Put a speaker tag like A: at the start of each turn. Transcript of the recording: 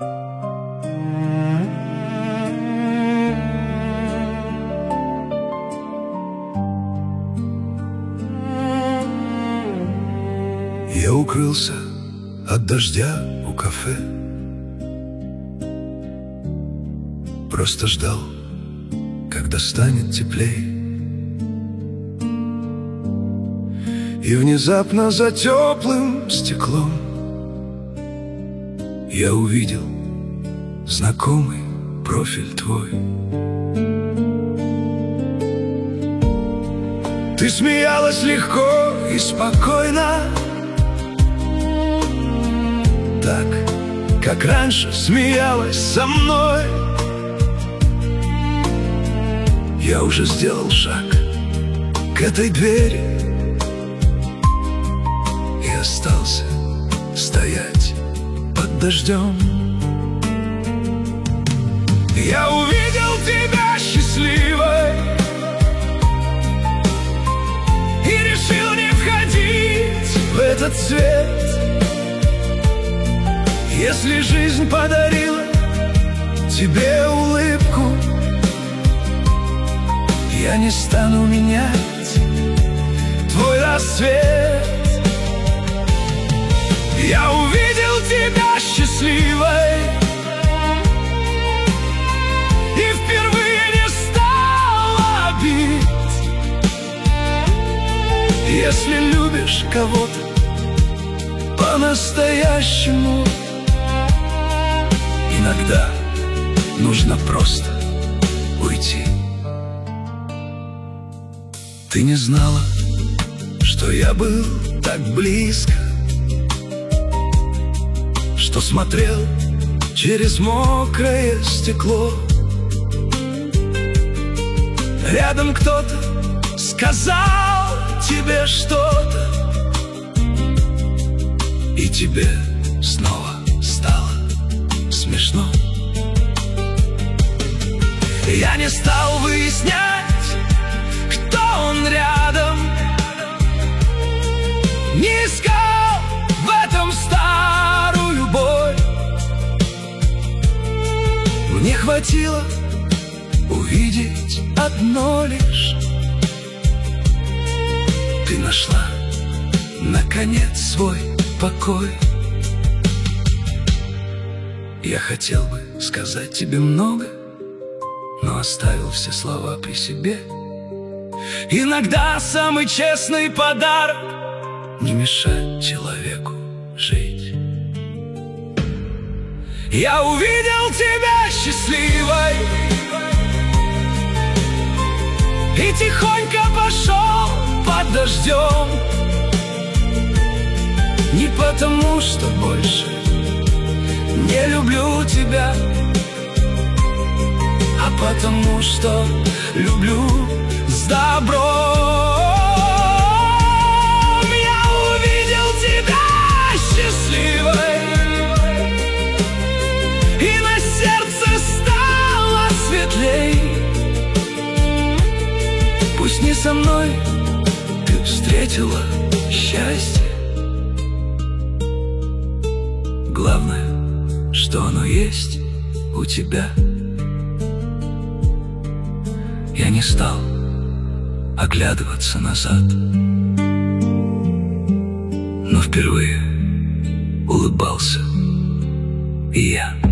A: Я укрылся от дождя у кафе, просто ждал, когда станет теплей. И внезапно за теплым стеклом я увидел знакомый профиль твой. Ты смеялась легко и спокойно, так, как раньше смеялась со мной. Я уже сделал шаг к этой двери и остался стоять под дождем. Я увидел тебя счастливой и решил не входить в этот свет. Если жизнь подарила тебе улыбку, я не стану менять твой рассвет. Я увидел тебя счастливой и впервые не стал обид. Если любишь кого-то по-настоящему, иногда нужно просто уйти. Ты не знала, что я был так близко, что смотрел через мокрое стекло. Рядом кто-то сказал тебе что-то, и тебе снова стало смешно. Я не стал выяснять, кто он рядом, не искал в этом старую боль. Мне хватило увидеть одно лишь: ты нашла наконец свой покой. Я хотел бы сказать тебе много, но оставил все слова при себе. Иногда самый честный подарок — не мешать человеку жить. Я увидел тебя счастливой и тихонько пошел под дождем. Не потому, что больше не люблю тебя, а потому что люблю с добром. Я увидел тебя счастливой, и на сердце стало светлей. Пусть не со мной ты встретила счастье, главное, что оно есть у тебя. Я не стал оглядываться назад, но впервые улыбался и я.